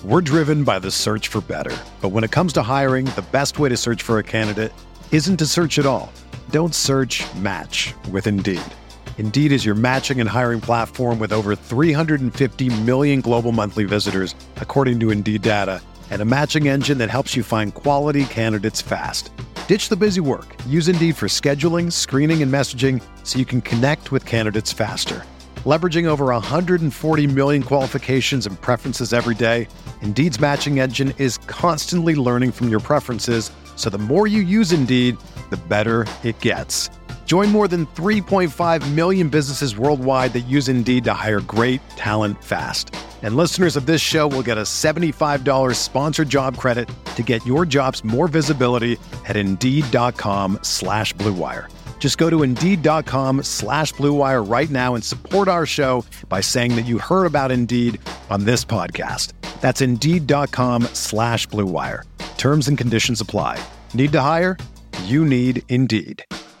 We're driven by the search for better. But when it comes to hiring, the best way to search for a candidate isn't to search at all. Don't search, match with Indeed. Indeed is your matching and hiring platform with over 350 million global monthly visitors, according to Indeed data, and a matching engine that helps you find quality candidates fast. Ditch the busy work. Use Indeed for scheduling, screening, and messaging so you can connect with candidates faster. Leveraging over 140 million qualifications and preferences every day, Indeed's matching engine is constantly learning from your preferences, so the more you use Indeed, the better it gets. Join more than 3.5 million businesses worldwide that use Indeed to hire great talent fast. And listeners of this show will get a $75 sponsored job credit to get your jobs more visibility at Indeed.com/Blue Wire. Just go to Indeed.com/Blue Wire right now and support our show by saying that you heard about Indeed on this podcast. That's Indeed.com/Blue Wire. Terms and conditions apply. Need to hire? You need Indeed.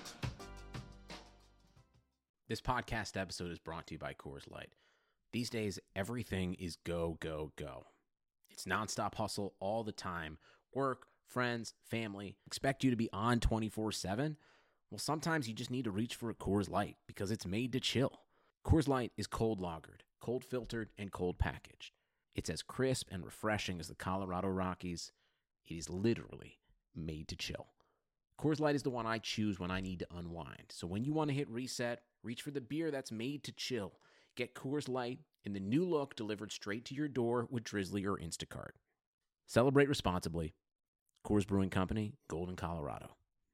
This podcast episode is brought to you by Coors Light. These days, everything is go, go, go. It's nonstop hustle all the time. Work, friends, family, expect you to be on 24/7. Well, sometimes you just need to reach for a Coors Light because it's made to chill. Coors Light is cold lagered, cold filtered, and cold packaged. It's as crisp and refreshing as the Colorado Rockies. It is literally made to chill. Coors Light is the one I choose when I need to unwind. So when you want to hit reset, reach for the beer that's made to chill. Get Coors Light in the new look delivered straight to your door with Drizzly or Instacart. Celebrate responsibly. Coors Brewing Company, Golden, Colorado.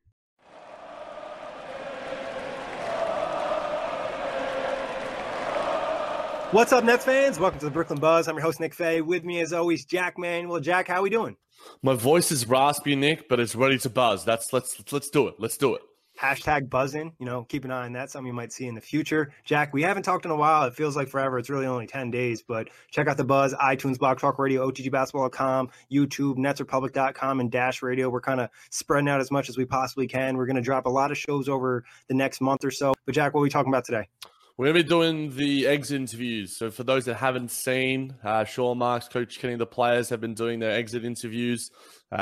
What's up, Nets fans? Welcome to the Brooklyn Buzz. I'm your host, Nick Fay. With me, as always, Jack Manuel. Jack, how we doing? My voice is raspy, Nick, but it's ready to buzz. Let's do it. Let's do it. Hashtag buzzing. Keep an eye on that. Something you might see in the future. Jack, we haven't talked in a while. It feels like forever. It's really only 10 days, but check out the Buzz, iTunes, Blog Talk Radio, OTGBasketball.com, YouTube, NetsRepublic.com, and Dash Radio. We're kind of spreading out as much as we possibly can. We're going to drop a lot of shows over the next month or so. But Jack, what are we talking about today? We're going to be doing the exit interviews. So for those that haven't seen, Sean Marks, Coach Kenny, the players have been doing their exit interviews.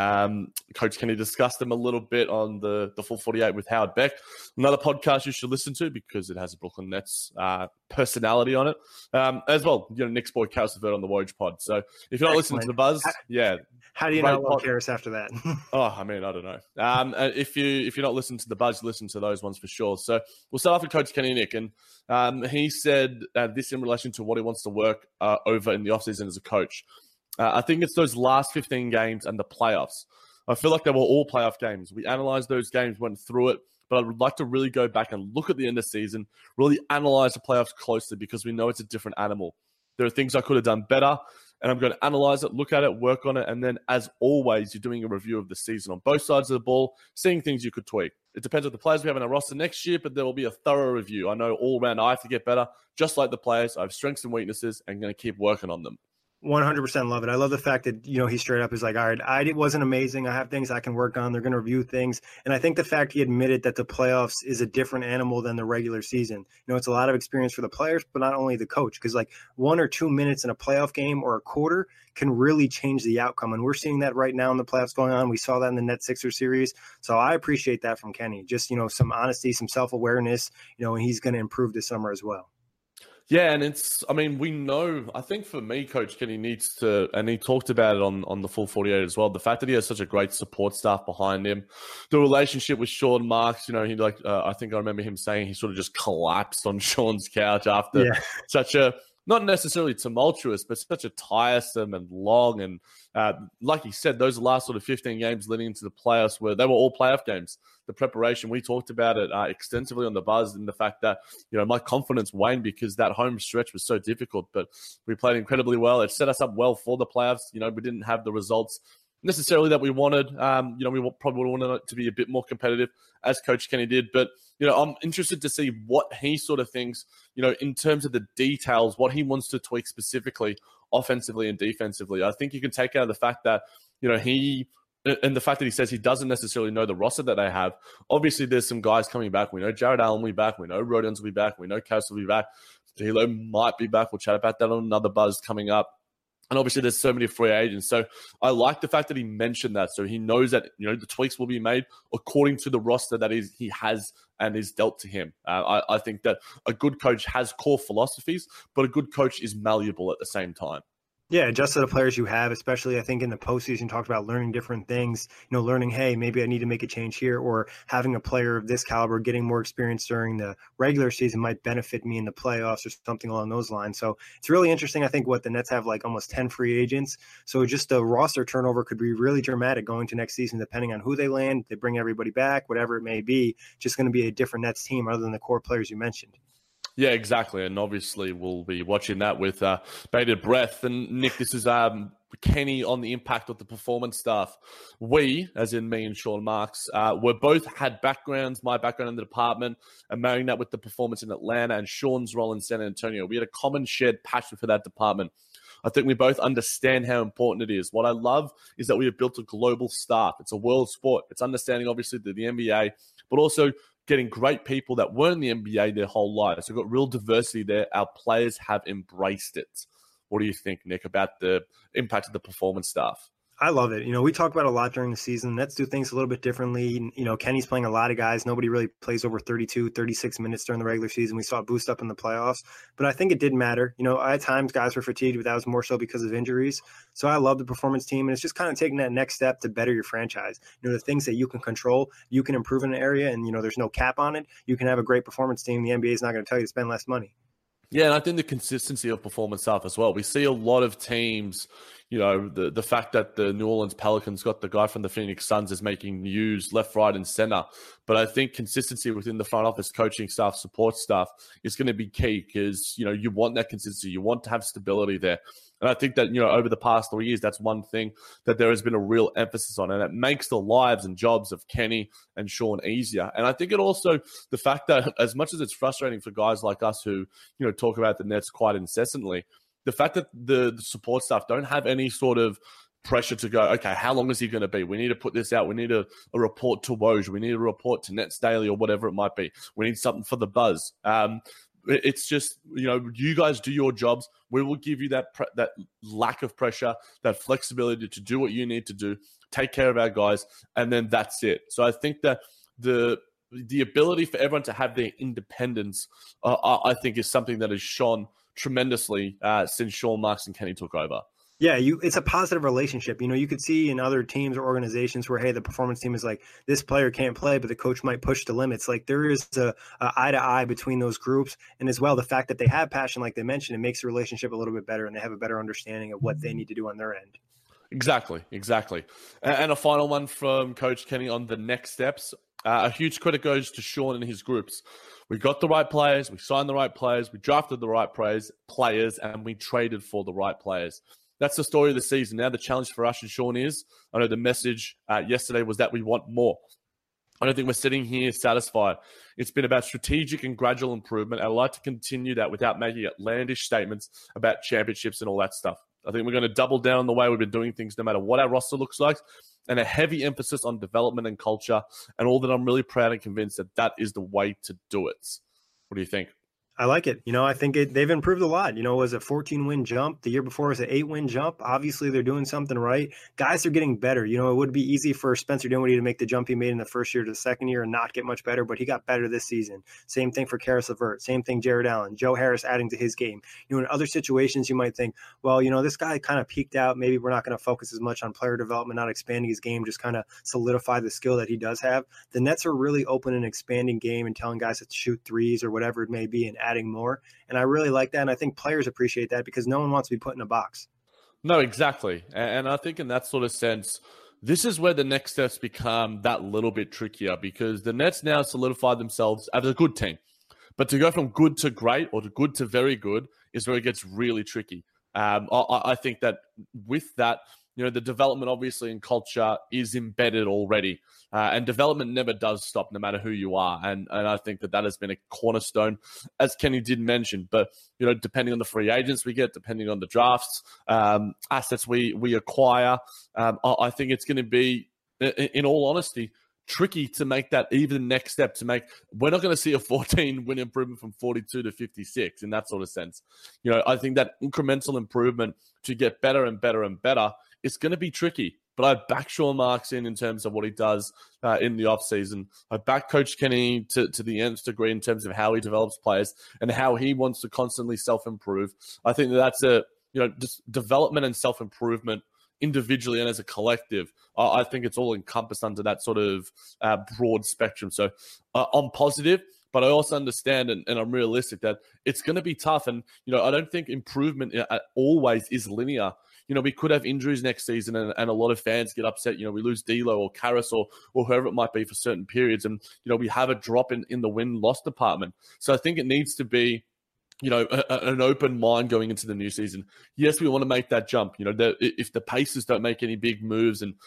Coach Kenny discussed them a little bit on the Full 48 with Howard Beck. Another podcast you should listen to because it has a Brooklyn Nets personality on it. As well, Nick's boy Calcifer on the Woj pod. So if you're not listening to the Buzz, How do you not love Karis after that? I don't know. If you're not listening to the Buzz, listen to those ones for sure. So we'll start off with Coach Kenny, Nick, and he said this in relation to what he wants to work over in the offseason as a coach. I think it's those last 15 games and the playoffs. I feel like they were all playoff games. We analyzed those games, went through it, but I would like to really go back and look at the end of the season, really analyze the playoffs closely because we know it's a different animal. There are things I could have done better, and I'm going to analyze it, look at it, work on it, and then, as always, you're doing a review of the season on both sides of the ball, seeing things you could tweak. It depends on the players we have in our roster next year, but there will be a thorough review. I know all around I have to get better, just like the players. I have strengths and weaknesses and going to keep working on them. 100% love it. I love the fact that, he straight up is like, all right, it wasn't amazing. I have things I can work on. They're going to review things. And I think the fact he admitted that the playoffs is a different animal than the regular season. It's a lot of experience for the players, but not only the coach, because like 1 or 2 minutes in a playoff game or a quarter can really change the outcome. And we're seeing that right now in the playoffs going on. We saw that in the Nets Sixers series. So I appreciate that from Kenny. Just, some honesty, some self-awareness, and he's going to improve this summer as well. Yeah, and we know, I think for me, Coach Kenny needs to, and he talked about it on the Full 48 as well, the fact that he has such a great support staff behind him, the relationship with Sean Marks, I think I remember him saying he sort of just collapsed on Sean's couch after such a, not necessarily tumultuous, but such a tiresome and long and, like he said, those last sort of 15 games leading into the playoffs they were all playoff games. The preparation, we talked about it extensively on the Buzz, and the fact that, my confidence waned because that home stretch was so difficult, but we played incredibly well. It set us up well for the playoffs. We didn't have the results necessarily that we wanted. We probably wanted it to be a bit more competitive, as Coach Kenny did, but I'm interested to see what he sort of thinks, in terms of the details, what he wants to tweak specifically offensively and defensively. I think you can take out the fact that, and the fact that he says he doesn't necessarily know the roster that they have. Obviously, there's some guys coming back. We know Jared Allen will be back. We know Rodens will be back. We know Cass will be back. D'Lo might be back. We'll chat about that on another Buzz coming up. And obviously there's so many free agents. So I like the fact that he mentioned that. So he knows that, the tweaks will be made according to the roster that he has and is dealt to him. I think that a good coach has core philosophies, but a good coach is malleable at the same time. Yeah, adjust to the players you have, especially I think in the postseason, talked about learning different things, learning, hey, maybe I need to make a change here, or having a player of this caliber getting more experience during the regular season might benefit me in the playoffs or something along those lines. So it's really interesting. I think the Nets have like almost 10 free agents. So just the roster turnover could be really dramatic going to next season, depending on who they land. They bring everybody back, whatever it may be, just going to be a different Nets team other than the core players you mentioned. Yeah, exactly. And obviously we'll be watching that with bated breath. And Nick, this is Kenny on the impact of the performance stuff. We, as in me and Sean Marks, we both had backgrounds, my background in the department, and marrying that with the performance in Atlanta and Sean's role in San Antonio. We had a common shared passion for that department. I think we both understand how important it is. What I love is that we have built a global staff. It's a world sport. It's understanding, obviously, the NBA, but also getting great people that weren't in the NBA their whole lives. So we've got real diversity there. Our players have embraced it. What do you think, Nick, about the impact of the performance staff? I love it. We talk about it a lot during the season. Let's do things a little bit differently. Kenny's playing a lot of guys. Nobody really plays over 32, 36 minutes during the regular season. We saw it boost up in the playoffs, but I think it did matter. At times guys were fatigued, but that was more so because of injuries. So I love the performance team, and it's just kind of taking that next step to better your franchise. The things that you can control, you can improve in an area, and, there's no cap on it. You can have a great performance team. The NBA is not going to tell you to spend less money. Yeah, and I think the consistency of performance stuff as well. We see a lot of teams, the fact that the New Orleans Pelicans got the guy from the Phoenix Suns is making news left, right, and center. But I think consistency within the front office, coaching staff, support staff is going to be key because, you want that consistency. You want to have stability there. And I think that, over the past 3 years, that's one thing that there has been a real emphasis on. And it makes the lives and jobs of Kenny and Sean easier. And I think it also, the fact that as much as it's frustrating for guys like us who, talk about the Nets quite incessantly, the fact that the support staff don't have any sort of pressure to go, okay, how long is he going to be? We need to put this out. We need a report to Woj. We need a report to Nets Daily or whatever it might be. We need something for the buzz. It's just, you guys do your jobs. We will give you that lack of pressure, that flexibility to do what you need to do, take care of our guys, and then that's it. So I think that the ability for everyone to have their independence, I think, is something that has shone tremendously since Sean Marks and Kenny took over. Yeah, it's a positive relationship. You could see in other teams or organizations where, hey, the performance team is like, this player can't play, but the coach might push the limits. Like there is a eye to eye between those groups. And as well, the fact that they have passion, like they mentioned, it makes the relationship a little bit better and they have a better understanding of what they need to do on their end. Exactly. And a final one from Coach Kenny on the next steps. A huge credit goes to Sean and his groups. We got the right players, we signed the right players, we drafted the right players, and we traded for the right players. That's the story of the season. Now the challenge for us and Sean is, I know the message yesterday was that we want more. I don't think we're sitting here satisfied. It's been about strategic and gradual improvement. I'd like to continue that without making outlandish statements about championships and all that stuff. I think we're going to double down on the way we've been doing things no matter what our roster looks like, and a heavy emphasis on development and culture, and all that. I'm really proud and convinced that is the way to do it. What do you think? I like it. I think they've improved a lot. It was a 14-win jump. The year before was an 8-win jump. Obviously, they're doing something right. Guys are getting better. It would be easy for Spencer Dinwiddie to make the jump he made in the first year to the second year and not get much better, but he got better this season. Same thing for Karis LeVert. Same thing, Jared Allen. Joe Harris adding to his game. In other situations, you might think, well, this guy kind of peaked out. Maybe we're not going to focus as much on player development, not expanding his game, just kind of solidify the skill that he does have. The Nets are really open and expanding game and telling guys to shoot threes or whatever it may be and adding more. And I really like that. And I think players appreciate that because no one wants to be put in a box. No, exactly. And I think in that sort of sense, this is where the next steps become that little bit trickier because the Nets now solidify themselves as a good team. But to go from good to great or to good to very good is where it gets really tricky. I think that with that, the development obviously in culture is embedded already. And development never does stop no matter who you are. And I think that has been a cornerstone, as Kenny did mention. But, depending on the free agents we get, depending on the drafts, assets we acquire, I think it's going to be, in all honesty, tricky to make that even next step to make. We're not going to see a 14 win improvement from 42 to 56 in that sort of sense. I think that incremental improvement to get better and better and better, it's going to be tricky. But I back Sean Marks in terms of what he does in the offseason. I back Coach Kenny to the nth degree in terms of how he develops players and how he wants to constantly self-improve. I think that's just development and self-improvement individually and as a collective. I think it's all encompassed under that sort of broad spectrum. So I'm positive, but I also understand and I'm realistic that it's going to be tough. And, I don't think improvement always is linear. We could have injuries next season and a lot of fans get upset. We lose D'Lo or Karras or whoever it might be for certain periods. And, we have a drop in the win-loss department. So I think it needs to be, an open mind going into the new season. Yes, we want to make that jump. If the Pacers don't make any big moves and,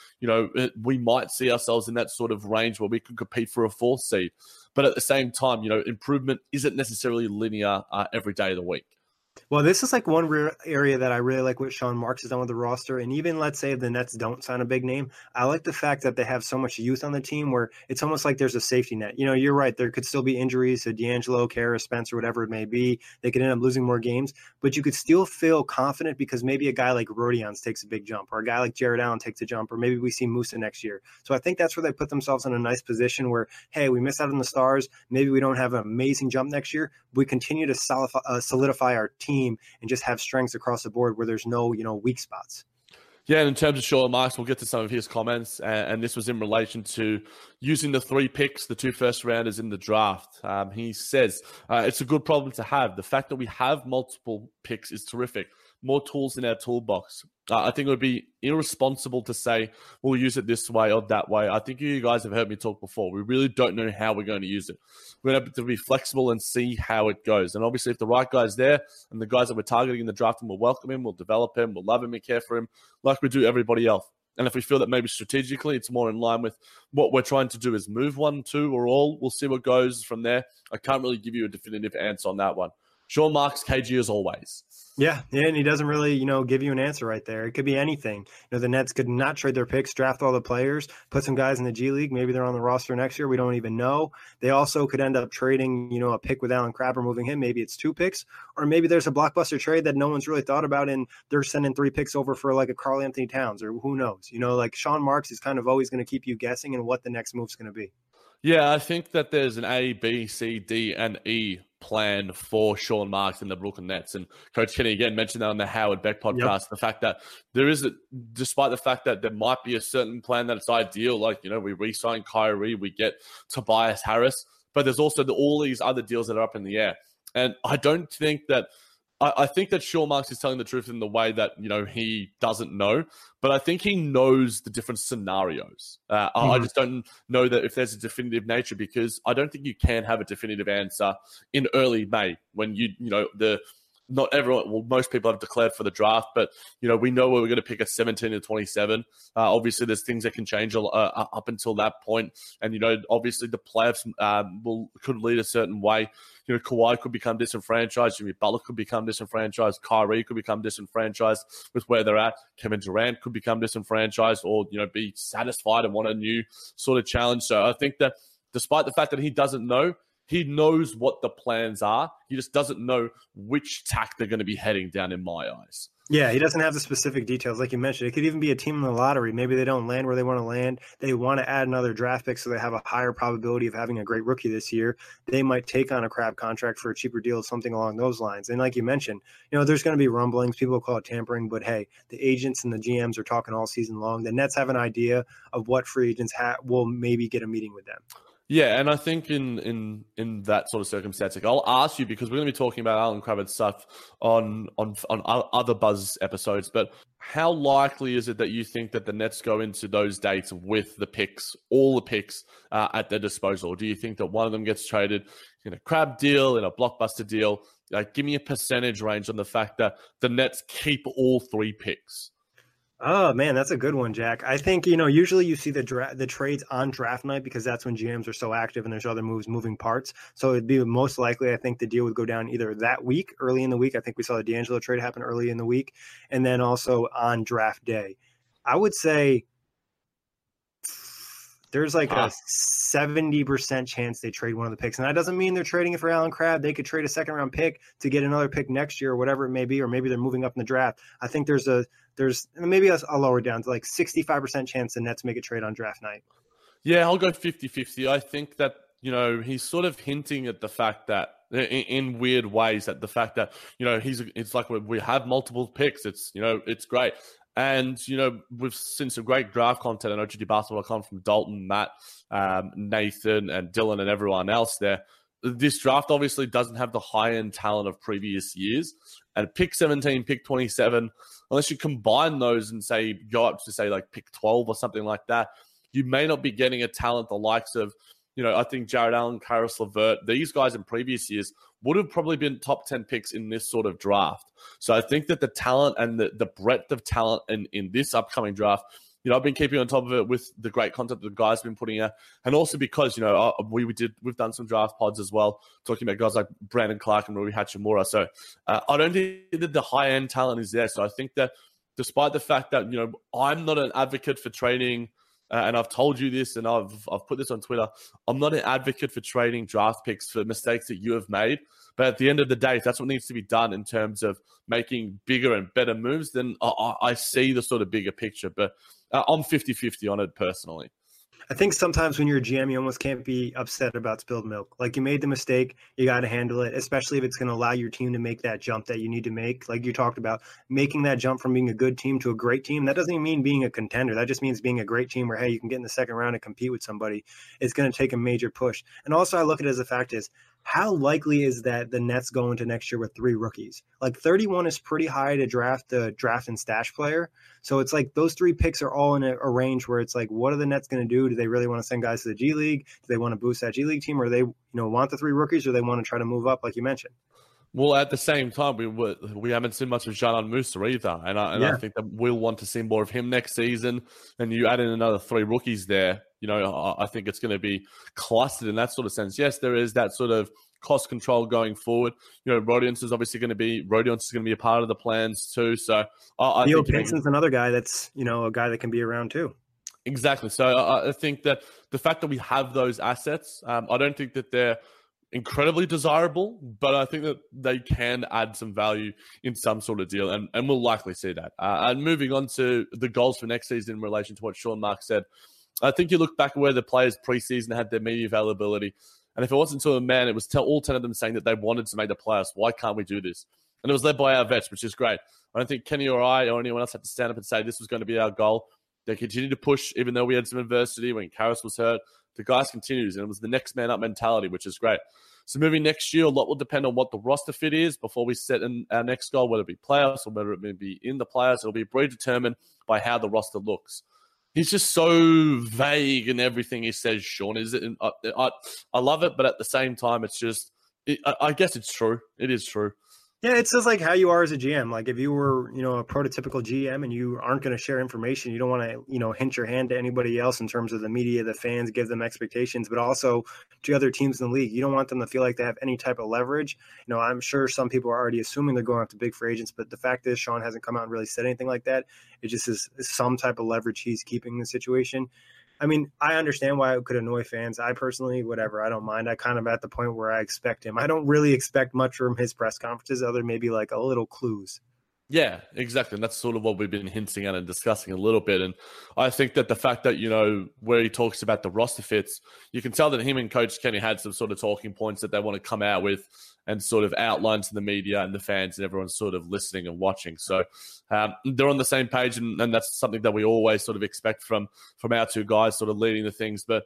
we might see ourselves in that sort of range where we could compete for a 4th seed. But at the same time, improvement isn't necessarily linear every day of the week. Well, this is like one area that I really like what Sean Marks has done with the roster. And even let's say if the Nets don't sign a big name, I like the fact that they have so much youth on the team where it's almost like there's a safety net. You're right. There could still be injuries to D'Angelo, Karras, Spencer, whatever it may be. They could end up losing more games, but you could still feel confident because maybe a guy like Rodions takes a big jump or a guy like Jared Allen takes a jump, or maybe we see Musa next year. So I think that's where they put themselves in a nice position where, hey, we missed out on the stars. Maybe we don't have an amazing jump next year. We continue to solidify our team and just have strengths across the board where there's no, weak spots. Yeah, and in terms of Sean Marks, we'll get to some of his comments, and this was in relation to using the 3 picks, the 2 first-rounders in the draft. He says, it's a good problem to have. The fact that we have multiple picks is terrific. More tools in our toolbox. I think it would be irresponsible to say we'll use it this way or that way. I think you guys have heard me talk before. We really don't know how we're going to use it. We're going to have to be flexible and see how it goes. And obviously, if the right guy's there and the guys that we're targeting in the draft, we'll welcome him, we'll develop him, we'll love him and care for him like we do everybody else. And if we feel that maybe strategically it's more in line with what we're trying to do is move 1, 2, or all, we'll see what goes from there. I can't really give you a definitive answer on that one. Sean Marks, KG as always. Yeah, and he doesn't really, give you an answer right there. It could be anything. The Nets could not trade their picks, draft all the players, put some guys in the G League. Maybe they're on the roster next year. We don't even know. They also could end up trading, a pick with Allen Crabbe, moving him. Maybe it's 2 picks, or maybe there's a blockbuster trade that no one's really thought about, and they're sending 3 picks over for like a Karl Anthony Towns, or who knows? Like Sean Marks is kind of always going to keep you guessing and what the next move's going to be. Yeah, I think that there's an A, B, C, D, and E plan for Sean Marks and the Brooklyn Nets. And Coach Kenny again mentioned that on the Howard Beck podcast, the fact that there is, despite the fact that there might be a certain plan that it's ideal, like, we re-sign Kyrie, we get Tobias Harris, but there's also all these other deals that are up in the air. And I don't think that, I think that Sean Marks is telling the truth in the way that, he doesn't know, but I think he knows the different scenarios. I just don't know that if there's a definitive nature, because I don't think you can have a definitive answer in early May when not everyone, well, most people have declared for the draft, but, we know we're going to pick a 17 to 27. Obviously, there's things that can change up until that point. And, obviously the playoffs could lead a certain way. Kawhi could become disenfranchised. Jimmy Butler could become disenfranchised. Kyrie could become disenfranchised with where they're at. Kevin Durant could become disenfranchised or, be satisfied and want a new sort of challenge. So I think that despite the fact that he doesn't know, he knows what the plans are. He just doesn't know which tack they're going to be heading down in my eyes. Yeah, he doesn't have the specific details. Like you mentioned, it could even be a team in the lottery. Maybe they don't land where they want to land. They want to add another draft pick so they have a higher probability of having a great rookie this year. They might take on a Crabbe contract for a cheaper deal, something along those lines. And like you mentioned, there's going to be rumblings. People call it tampering, but hey, the agents and the GMs are talking all season long. The Nets have an idea of what free agents will maybe get a meeting with them. Yeah, and I think in that sort of circumstance, I'll ask you, because we're going to be talking about Allen Crabbe and stuff on other Buzz episodes, but how likely is it that you think that the Nets go into those dates with the picks, all the picks at their disposal? Or do you think that one of them gets traded in a Crabbe deal, in a blockbuster deal? Give me a percentage range on the fact that the Nets keep all 3 picks. Oh, man, that's a good one, Jack. I think, usually you see the trades on draft night because that's when GMs are so active and there's other moving parts. So it'd be most likely, I think, the deal would go down either that week, early in the week. I think we saw the D'Angelo trade happen early in the week, and then also on draft day. I would say there's like a 70% chance they trade one of the picks. And that doesn't mean they're trading it for Allen Crabbe. They could trade a second-round pick to get another pick next year or whatever it may be, or maybe they're moving up in the draft. I think there's maybe I'll lower it down to like 65% chance the Nets make a trade on draft night. Yeah, I'll go 50-50. I think that, he's sort of hinting at the fact that in weird ways that the fact that, it's like we have multiple picks. It's, it's great. And, we've seen some great draft content on OGDbasketball.com from Dalton, Matt, Nathan, and Dylan, and everyone else there. This draft obviously doesn't have the high-end talent of previous years. And pick 17, pick 27, unless you combine those and say go up to say like pick 12 or something like that, you may not be getting a talent the likes of, I think Jared Allen, Caris LeVert, these guys in previous years would have probably been top 10 picks in this sort of draft. So I think that the talent and the breadth of talent in this upcoming draft, I've been keeping on top of it with the great content the guys have been putting out. And also because, we've done some draft pods as well, talking about guys like Brandon Clark and Rui Hachimura. So I don't think that the high-end talent is there. So I think that despite the fact that, I'm not an advocate for trading, and I've told you this, and I've put this on Twitter, I'm not an advocate for trading draft picks for mistakes that you have made. But at the end of the day, if that's what needs to be done in terms of making bigger and better moves, then I see the sort of bigger picture. But I'm 50-50 on it personally. I think sometimes when you're a GM, you almost can't be upset about spilled milk. Like, you made the mistake, you got to handle it, especially if it's going to allow your team to make that jump that you need to make. Like you talked about, making that jump from being a good team to a great team. That doesn't even mean being a contender. That just means being a great team where, hey, you can get in the second round and compete with somebody. It's going to take a major push. And also I look at it as a fact is, how likely is that the Nets go into next year with 3 rookies? Like 31 is pretty high to draft a draft and stash player. So it's like those 3 picks are all in a range where it's like, what are the Nets going to do? Do they really want to send guys to the G League? Do they want to boost that G League team? Or they want the 3 rookies, or they want to try to move up like you mentioned? Well, at the same time, we haven't seen much of Dzanan Musa either. And I think that we'll want to see more of him next season. And you add in another 3 rookies there, I think it's going to be clustered in that sort of sense. Yes, there is that sort of cost control going forward. Rodions is obviously going to be a part of the plans too. So I think Pinson's another guy that's, a guy that can be around too. Exactly. So I think that the fact that we have those assets, I don't think that they're incredibly desirable, but I think that they can add some value in some sort of deal, and we'll likely see that. And moving on to the goals for next season in relation to what Sean Marks said, I think you look back at where the players preseason had their media availability, and if it wasn't to a man, it was all 10 of them saying that they wanted to make the playoffs. Why can't we do this? And it was led by our vets, which is great. I don't think Kenny or I or anyone else had to stand up and say this was going to be our goal. They continued to push, even though we had some adversity when Caris was hurt. The guys continued, and it was the next man up mentality, which is great. So moving next year, a lot will depend on what the roster fit is before we set in our next goal, whether it be playoffs or whether it may be in the playoffs. It'll be predetermined by how the roster looks. He's just so vague in everything he says, Sean. Is it? I love it, but at the same time, it's just, I guess it's true. It is true. Yeah, it's just like how you are as a GM. Like if you were, a prototypical GM and you aren't going to share information, you don't want to, hint your hand to anybody else in terms of the media, the fans, give them expectations, but also to other teams in the league. You don't want them to feel like they have any type of leverage. I'm sure some people are already assuming they're going after big free agents, but the fact is Sean hasn't come out and really said anything like that. It just is some type of leverage he's keeping in the situation. I mean, I understand why it could annoy fans. I personally, whatever, I don't mind. I kind of at the point where I expect him. I don't really expect much from his press conferences other than maybe like a little clues. Yeah, exactly. And that's sort of what we've been hinting at and discussing a little bit. And I think that the fact that, where he talks about the roster fits, you can tell that him and Coach Kenny had some sort of talking points that they want to come out with and sort of outline to the media and the fans and everyone's sort of listening and watching. So they're on the same page, and that's something that we always sort of expect from our 2 guys sort of leading the things. But,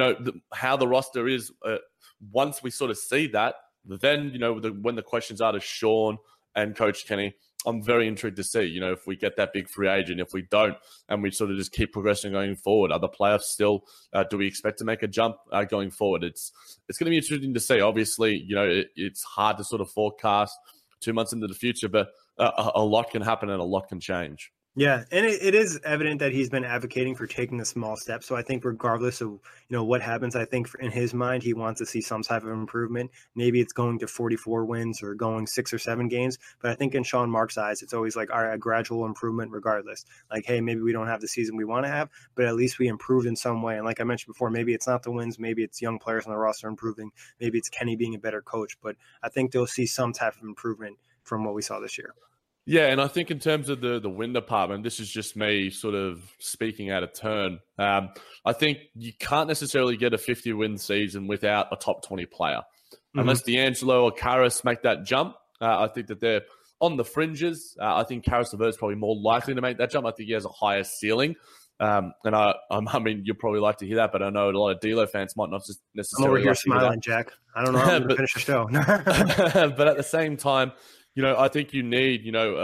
how the roster is, once we sort of see that, then, when the questions are to Sean and Coach Kenny, I'm very intrigued to see, if we get that big free agent, if we don't, and we sort of just keep progressing going forward. Are the playoffs still, do we expect to make a jump going forward? It's going to be interesting to see. Obviously, it's hard to sort of forecast 2 months into the future, but a lot can happen and a lot can change. Yeah, and it is evident that he's been advocating for taking the small steps. So I think regardless of what happens, I think in his mind he wants to see some type of improvement. Maybe it's going to 44 wins or going 6 or 7 games. But I think in Sean Mark's eyes, it's always like, all right, a gradual improvement regardless. Like, hey, maybe we don't have the season we want to have, but at least we improved in some way. And like I mentioned before, maybe it's not the wins, maybe it's young players on the roster improving, maybe it's Kenny being a better coach. But I think they'll see some type of improvement from what we saw this year. Yeah, and I think in terms of the win department, this is just me sort of speaking out of turn. I think you can't necessarily get a 50-win season without a top 20 player. Mm-hmm. Unless D'Angelo or Caris make that jump, I think that they're on the fringes. I think Caris LeVert is probably more likely to make that jump. I think he has a higher ceiling. And I mean, you'd probably like to hear that, but I know a lot of D'Lo fans might not just necessarily. I'm over here smiling, Jack. I don't know how I'm going to finish the show. But at the same time, I think you need,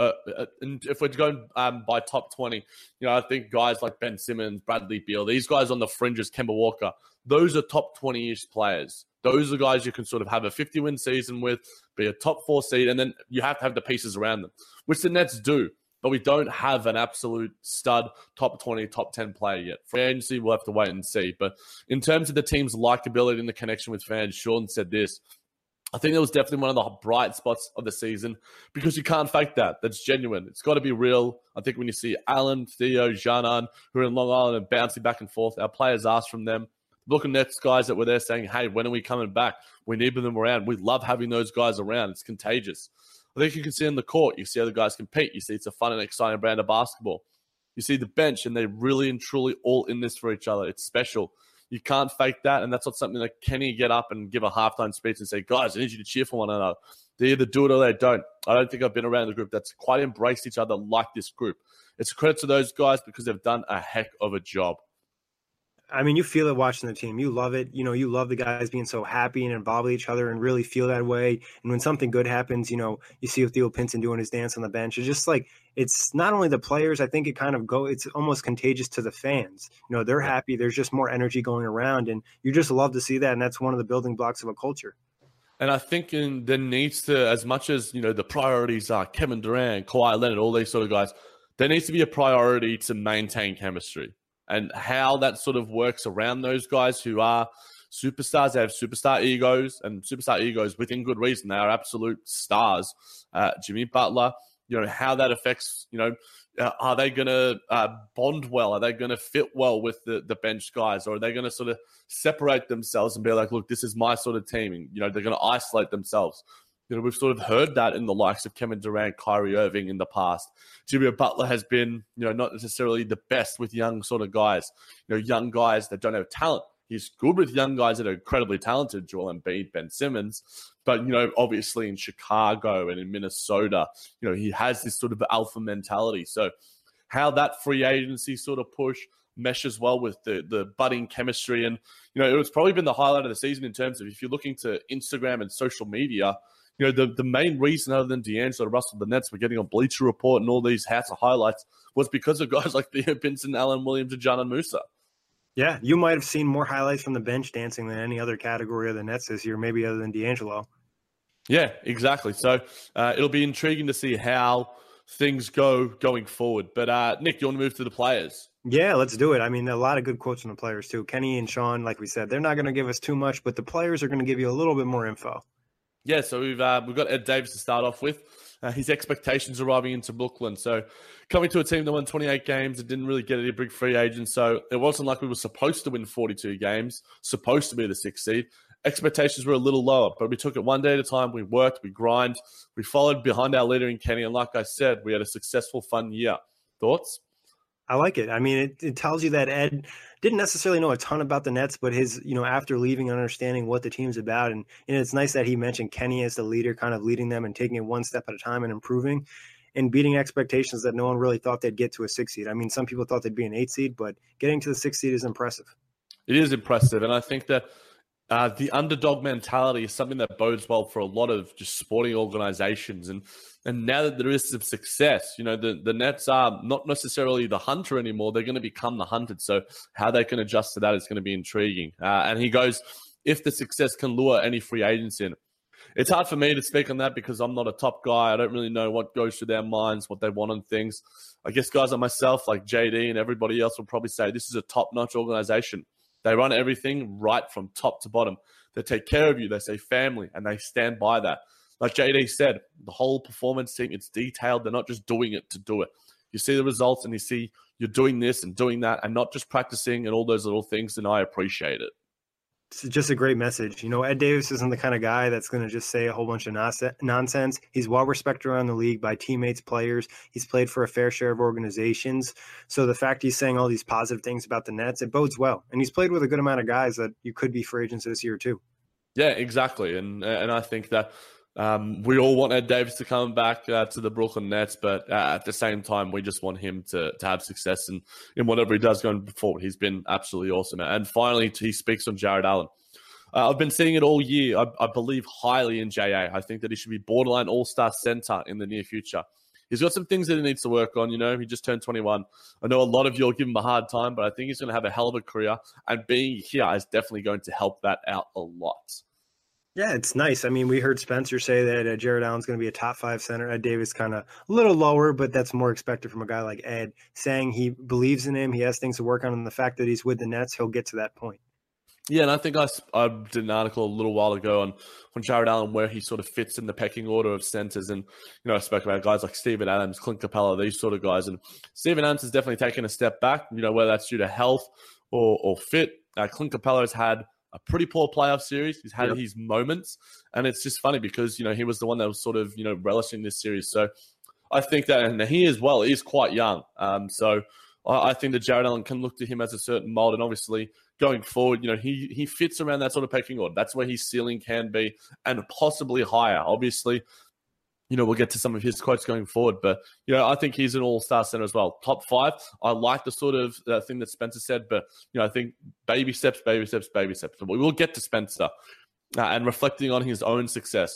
if we're going by top 20, I think guys like Ben Simmons, Bradley Beal, these guys on the fringes, Kemba Walker, those are top 20-ish players. Those are guys you can sort of have a 50-win season with, be a top 4 seed, and then you have to have the pieces around them, which the Nets do. But we don't have an absolute stud top 20, top 10 player yet. Free agency, we'll have to wait and see. But in terms of the team's likability and the connection with fans, Sean said this. I think that was definitely one of the bright spots of the season because you can't fake that. That's genuine. It's got to be real. I think when you see Allen, Theo, Janan, who are in Long Island and bouncing back and forth, our players ask from them. Look at Nets guys that were there saying, hey, when are we coming back? We need them around. We love having those guys around. It's contagious. I think you can see in the court, you see other guys compete. You see it's a fun and exciting brand of basketball. You see the bench, and they're really and truly all in this for each other. It's special. You can't fake that, and that's not something that Kenny get up and give a halftime speech and say, guys, I need you to cheer for one another. They either do it or they don't. I don't think I've been around a group that's quite embraced each other like this group. It's a credit to those guys because they've done a heck of a job. I mean, you feel it watching the team. You love it. You love the guys being so happy and involved with each other and really feel that way. And when something good happens, you see Theo Pinson doing his dance on the bench. It's just like, it's not only the players. I think it's almost contagious to the fans. They're happy. There's just more energy going around, and you just love to see that. And that's one of the building blocks of a culture. And I think there needs to, as much as, the priorities are Kevin Durant, Kawhi Leonard, all these sort of guys, there needs to be a priority to maintain chemistry. And how that sort of works around those guys who are superstars. They have superstar egos, and superstar egos within good reason. They are absolute stars. Jimmy Butler, how that affects, are they going to bond well? Are they going to fit well with the bench guys? Or are they going to sort of separate themselves and be like, look, this is my sort of team. And, they're going to isolate themselves. We've sort of heard that in the likes of Kevin Durant, Kyrie Irving in the past. Jimmy Butler has been, not necessarily the best with young sort of guys, young guys that don't have talent. He's good with young guys that are incredibly talented, Joel Embiid, Ben Simmons. But, obviously in Chicago and in Minnesota, he has this sort of alpha mentality. So how that free agency sort of push meshes well with the budding chemistry. And, it's probably been the highlight of the season in terms of if you're looking to Instagram and social media, the main reason other than D'Angelo Russell, the Nets were getting on Bleacher Report and all these hats of highlights was because of guys like Theo Pinson, Allen Williams, and Janan Musa. Yeah, you might have seen more highlights from the bench dancing than any other category of the Nets this year, maybe other than D'Angelo. Yeah, exactly. So it'll be intriguing to see how things go going forward. But Nick, you want to move to the players? Yeah, let's do it. I mean, a lot of good quotes from the players too. Kenny and Sean, like we said, they're not going to give us too much, but the players are going to give you a little bit more info. Yeah, so we've got Ed Davis to start off with. His expectations arriving into Brooklyn. So coming to a team that won 28 games and didn't really get any big free agents. So it wasn't like we were supposed to win 42 games, supposed to be the 6th seed. Expectations were a little lower, but we took it one day at a time. We worked, we grind, we followed behind our leader in Kenny. And like I said, we had a successful, fun year. Thoughts? I like it. I mean, it tells you that Ed didn't necessarily know a ton about the Nets, but his, after leaving and understanding what the team's about. And it's nice that he mentioned Kenny as the leader, kind of leading them and taking it one step at a time and improving and beating expectations that no one really thought they'd get to a 6 seed. I mean, some people thought they'd be an 8 seed, but getting to the 6 seed is impressive. It is impressive. And I think that the underdog mentality is something that bodes well for a lot of just sporting organizations. And now that there is some success, the Nets are not necessarily the hunter anymore. They're going to become the hunted. So how they can adjust to that is going to be intriguing. And he goes, if the success can lure any free agents in. it's hard for me to speak on that because I'm not a top guy. I don't really know what goes through their minds, what they want on things. I guess guys like myself, like JD and everybody else will probably say this is a top-notch organization. They run everything right from top to bottom. They take care of you. They say family, and they stand by that. Like JD said, the whole performance team, it's detailed. They're not just doing it to do it. You see the results and you see you're doing this and doing that and not just practicing and all those little things, and I appreciate it. It's just a great message. Ed Davis isn't the kind of guy that's going to just say a whole bunch of nonsense. He's well-respected around the league by teammates, players. He's played for a fair share of organizations. So the fact he's saying all these positive things about the Nets, it bodes well. And he's played with a good amount of guys that you could be free agents this year too. Yeah, exactly. And I think that we all want Ed Davis to come back to the Brooklyn Nets, but at the same time, we just want him to have success in whatever he does going forward. He's been absolutely awesome. And finally, he speaks on Jarrett Allen. I've been seeing it all year. I believe highly in JA. I think that he should be borderline all-star center in the near future. He's got some things that he needs to work on. He just turned 21. I know a lot of you will give him a hard time, but I think he's going to have a hell of a career. And being here is definitely going to help that out a lot. Yeah, it's nice. I mean, we heard Spencer say that Jarrett Allen's going to be a top 5 center. Ed Davis kind of a little lower, but that's more expected from a guy like Ed, saying he believes in him. He has things to work on, and the fact that he's with the Nets, he'll get to that point. Yeah, and I think I did an article a little while ago on Jarrett Allen where he sort of fits in the pecking order of centers. And, I spoke about guys like Steven Adams, Clint Capella, these sort of guys. And Steven Adams has definitely taken a step back, whether that's due to health or fit. Clint Capella has had a pretty poor playoff series. He's had his moments. And it's just funny because, he was the one that was sort of, relishing this series. So I think that, and he as well is quite young. So I think that Jarrett Allen can look to him as a certain mold. And obviously going forward, he fits around that sort of pecking order. That's where his ceiling can be and possibly higher. Obviously, we'll get to some of his quotes going forward, but, I think he's an all-star center as well. Top 5. I like the sort of thing that Spencer said, but, I think baby steps, baby steps, baby steps. But we will get to Spencer and reflecting on his own success.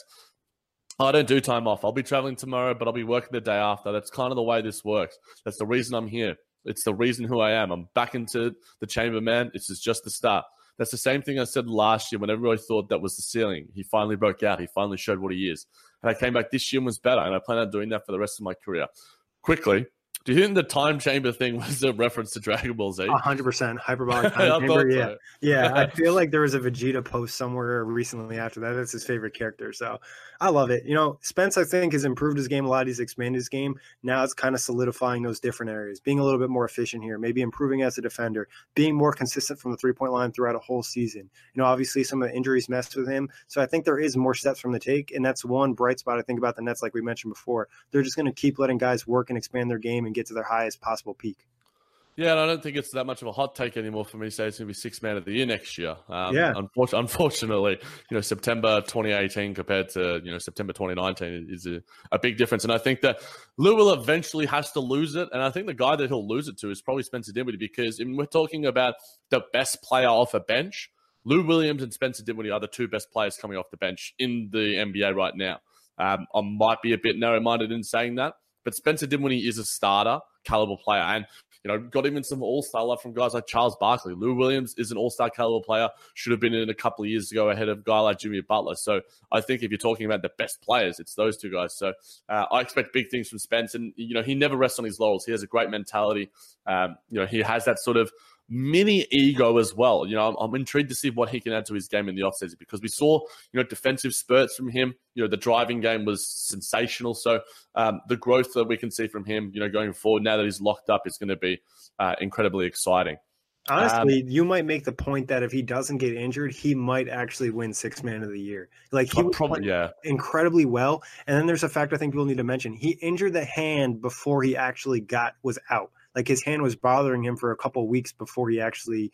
I don't do time off. I'll be traveling tomorrow, but I'll be working the day after. That's kind of the way this works. That's the reason I'm here. It's the reason who I am. I'm back into the chamber, man. This is just the start. That's the same thing I said last year when everybody thought that was the ceiling. He finally broke out. He finally showed what he is. And I came back this year and was better, and I plan on doing that for the rest of my career. Quickly, do you think the time chamber thing was a reference to Dragon Ball Z? 100% hyperbolic time chamber. Yeah, so. Yeah. I feel like there was a Vegeta post somewhere recently after that. That's his favorite character. So I love it. Spence, I think, has improved his game a lot. He's expanded his game. Now it's kind of solidifying those different areas, being a little bit more efficient here, maybe improving as a defender, being more consistent from the 3-point line throughout a whole season. Obviously some of the injuries messed with him. So I think there is more steps from the take. And that's one bright spot I think about the Nets, like we mentioned before. They're just going to keep letting guys work and expand their game and get to their highest possible peak. Yeah, and I don't think it's that much of a hot take anymore for me to say it's going to be 6th man of the year next year. Unfortunately, September 2018 compared to, September 2019 is a big difference. And I think that Lou will eventually has to lose it. And I think the guy that he'll lose it to is probably Spencer Dinwiddie, because we're talking about the best player off a bench. Lou Williams and Spencer Dinwiddie are the 2 best players coming off the bench in the NBA right now. I might be a bit narrow-minded in saying that, but Spencer Dinwiddie is a starter caliber player, and got even some all-star love from guys like Charles Barkley. Lou Williams is an all-star caliber player, should have been in a couple of years ago ahead of a guy like Jimmy Butler. So I think if you're talking about the best players, it's those 2 guys. So I expect big things from Spence, and he never rests on his laurels. He has a great mentality. He has that sort of mini ego as well. I'm intrigued to see what he can add to his game in the offseason, because we saw, defensive spurts from him. The driving game was sensational. So the growth that we can see from him, going forward, now that he's locked up, is going to be incredibly exciting. Honestly, you might make the point that if he doesn't get injured, he might actually win 6th man of the year. Like, he was playing incredibly well. And then there's a fact I think people need to mention. He injured the hand before he actually was out. Like, his hand was bothering him for a couple of weeks before he actually,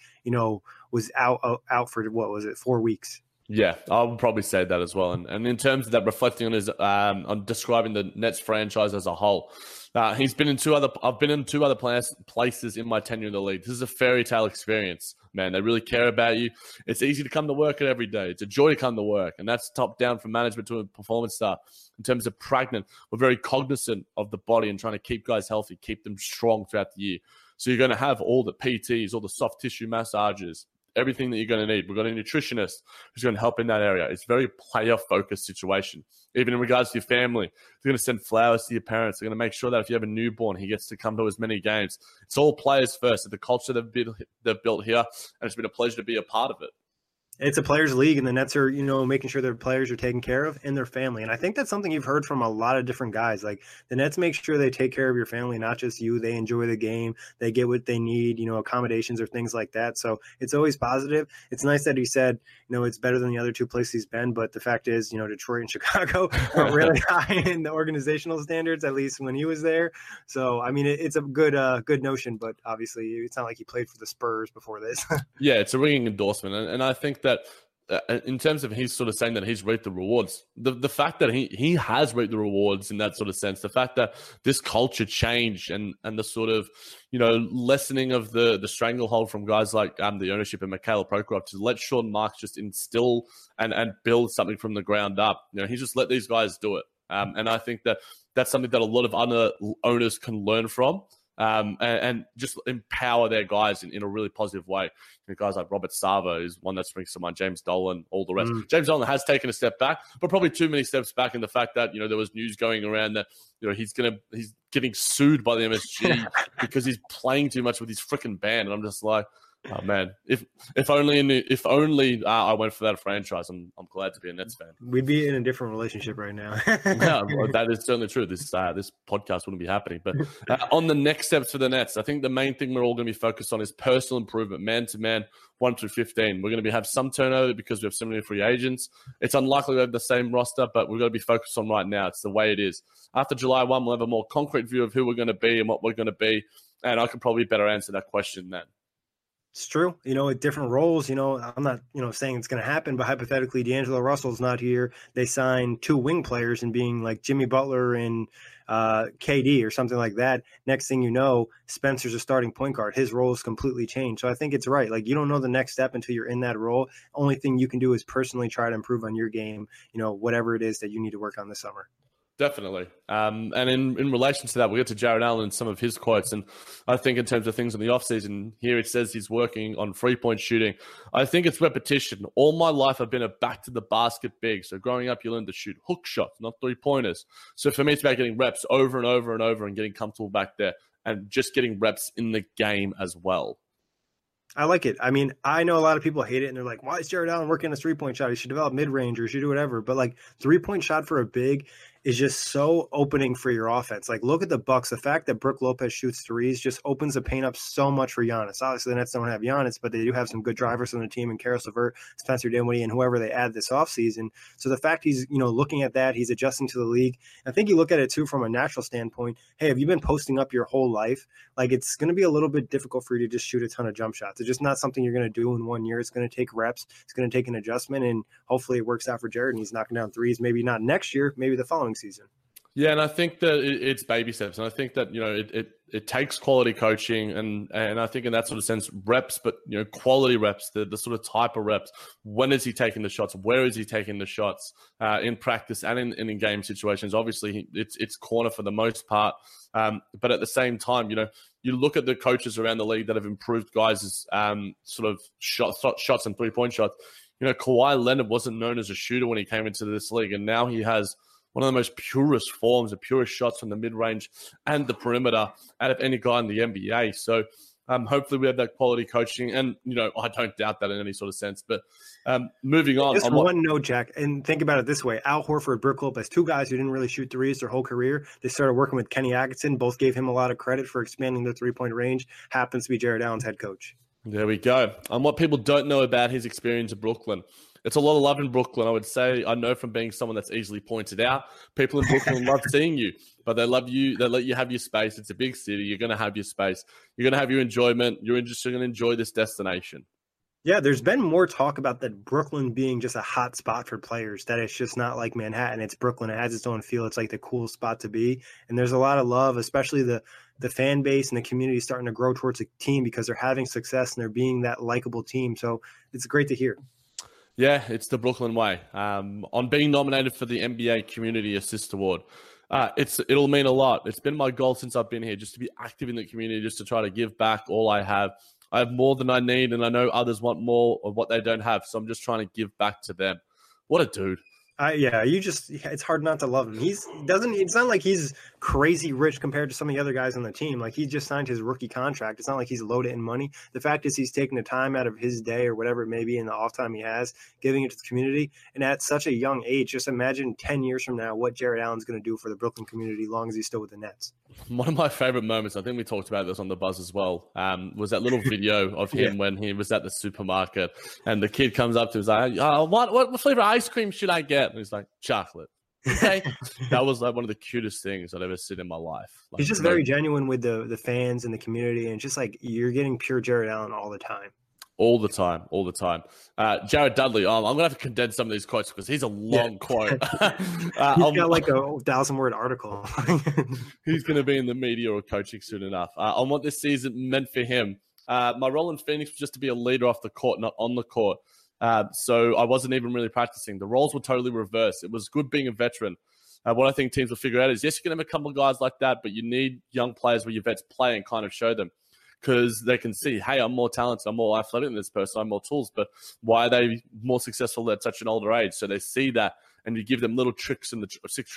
was out for, 4 weeks. Yeah, I would probably say that as well. And in terms of that, reflecting on his on describing the Nets franchise as a whole, he's been in I've been in 2 other places in my tenure in the league. This is a fairy tale experience, man. They really care about you. It's easy to come to work every day. It's a joy to come to work, and that's top down from management to a performance staff. In terms of pregnant, we're very cognizant of the body and trying to keep guys healthy, keep them strong throughout the year. So you're going to have all the PTs, all the soft tissue massages, everything that you're going to need. We've got a nutritionist who's going to help in that area. It's a very player-focused situation. Even in regards to your family, they're going to send flowers to your parents. They're going to make sure that if you have a newborn, he gets to come to as many games. It's all players first. It's the culture they've built here, and it's been a pleasure to be a part of it. It's a players' league, and the Nets are, making sure their players are taken care of and their family. And I think that's something you've heard from a lot of different guys. Like, the Nets make sure they take care of your family, not just you. They enjoy the game. They get what they need, accommodations or things like that. So it's always positive. It's nice that he said, it's better than the other two places he's been. But the fact is, Detroit and Chicago are really high in the organizational standards, at least when he was there. So, I mean, it's a good notion, but obviously it's not like he played for the Spurs before this. Yeah, it's a ringing endorsement. And I think that in terms of he's sort of saying that he's reaped the rewards, the fact that he has reaped the rewards in that sort of sense, the fact that this culture changed and the sort of, lessening of the stranglehold from guys like the ownership and Mikhail Prokhorov to let Sean Marks just instill and build something from the ground up. He just let these guys do it. And I think that that's something that a lot of other owners can learn from. And just empower their guys in a really positive way. Guys like Robert Sava is one that springs to mind, James Dolan, all the rest. James Dolan has taken a step back, but probably too many steps back in the fact that, there was news going around that, he's getting sued by the MSG because he's playing too much with his freaking band. And I'm just like, oh man, if only I went for that franchise. I'm glad to be a Nets fan. We'd be in a different relationship right now. Yeah, that is certainly true. This podcast wouldn't be happening. But on the next steps for the Nets, I think the main thing we're all going to be focused on is personal improvement, man to man, 1 through 15. We're going to have some turnover because we have so many free agents. It's unlikely to have the same roster, but we're going to be focused on right now. It's the way it is. After July 1, we'll have a more concrete view of who we're going to be and what we're going to be, and I can probably better answer that question then. It's true. At different roles, I'm not, saying it's going to happen, but hypothetically, D'Angelo Russell's not here. They sign 2 wing players and being like Jimmy Butler and KD or something like that. Next thing you know, Spencer's a starting point guard. His role is completely changed. So I think it's right. Like, you don't know the next step until you're in that role. Only thing you can do is personally try to improve on your game, whatever it is that you need to work on this summer. Definitely. And in relation to that, we'll get to Jarrett Allen and some of his quotes. And I think in terms of things in the offseason, here it says he's working on 3-point shooting. I think it's repetition. All my life, I've been a back-to-the-basket big. So growing up, you learn to shoot hook shots, not 3-pointers. So for me, it's about getting reps over and over and over and getting comfortable back there and just getting reps in the game as well. I like it. I mean, I know a lot of people hate it, and they're like, why is Jarrett Allen working on a 3-point shot? He should develop mid-range or he should do whatever. But, 3-point shot for a big is just so opening for your offense. Look at the Bucks. The fact that Brook Lopez shoots threes just opens the paint up so much for Giannis. Obviously, the Nets don't have Giannis, but they do have some good drivers on the team, and Karis LeVert, Spencer Dinwiddie, and whoever they add this offseason. So the fact he's, looking at that, he's adjusting to the league. I think you look at it, too, from a natural standpoint. Hey, have you been posting up your whole life? It's going to be a little bit difficult for you to just shoot a ton of jump shots. It's just not something you're going to do in 1 year. It's going to take reps. It's going to take an adjustment, and hopefully it works out for Jarrett, and he's knocking down threes, maybe not next year, maybe the following season. Yeah, and I think that it's baby steps, and I think that it takes quality coaching, and I think in that sort of sense, reps, but quality reps, the sort of type of reps. When is he taking the shots? Where is he taking the shots in practice and in game situations? Obviously, it's corner for the most part, but at the same time, you look at the coaches around the league that have improved guys' sort of shots and 3-point shots. Kawhi Leonard wasn't known as a shooter when he came into this league, and now he has one of the most purest forms, the purest shots from the mid-range and the perimeter out of any guy in the NBA. So hopefully we have that quality coaching. And, I don't doubt that in any sort of sense. But moving on. Just one note, Jack, and think about it this way. Al Horford, Brook Lopez, 2 guys who didn't really shoot threes their whole career. They started working with Kenny Atkinson. Both gave him a lot of credit for expanding their 3-point range. Happens to be Jarrett Allen's head coach. There we go. And what people don't know about his experience in Brooklyn. It's a lot of love in Brooklyn. I would say, I know from being someone that's easily pointed out, people in Brooklyn love seeing you, but they love you. They let you have your space. It's a big city. You're going to have your space. You're going to have your enjoyment. You're just going to enjoy this destination. Yeah, there's been more talk about that Brooklyn being just a hot spot for players, that it's just not like Manhattan. It's Brooklyn. It has its own feel. It's like the cool spot to be. And there's a lot of love, especially the fan base and the community starting to grow towards a team because they're having success and they're being that likable team. So it's great to hear. Yeah, it's the Brooklyn way. On being nominated for the NBA Community Assist Award, it'll mean a lot. It's been my goal since I've been here, just to be active in the community, just to try to give back all I have. I have more than I need, and I know others want more of what they don't have. So I'm just trying to give back to them. What a dude. It's hard not to love him. It's not like he's crazy rich compared to some of the other guys on the team. Like, he just signed his rookie contract. It's not like he's loaded in money. The fact is he's taking the time out of his day or whatever it may be in the off time he has, giving it to the community. And at such a young age, just imagine 10 years from now what Jarrett Allen's going to do for the Brooklyn community as long as he's still with the Nets. One of my favorite moments, I think we talked about this on the Buzz as well, was that little video of him when he was at the supermarket and the kid comes up to him and is like, what flavor ice cream should I get? And he's like, chocolate. Okay. That was like one of the cutest things I've ever seen in my life. Like, he's just very genuine with the fans and the community, and just like you're getting pure Jarrett Allen all the time. All the time. Jared Dudley. I'm going to have to condense some of these quotes because he's a long quote. He's got like a 1,000-word article. He's going to be in the media or coaching soon enough. On what this season meant for him, my role in Phoenix was just to be a leader off the court, not on the court. So I wasn't even really practicing. The roles were totally reversed. It was good being a veteran. What I think teams will figure out is, yes, you're going to have a couple of guys like that, but you need young players where your vets play and kind of show them. Because they can see, hey, I'm more talented, I'm more athletic than this person, I'm more tools. But why are they more successful at such an older age? So they see that, and you give them little tricks of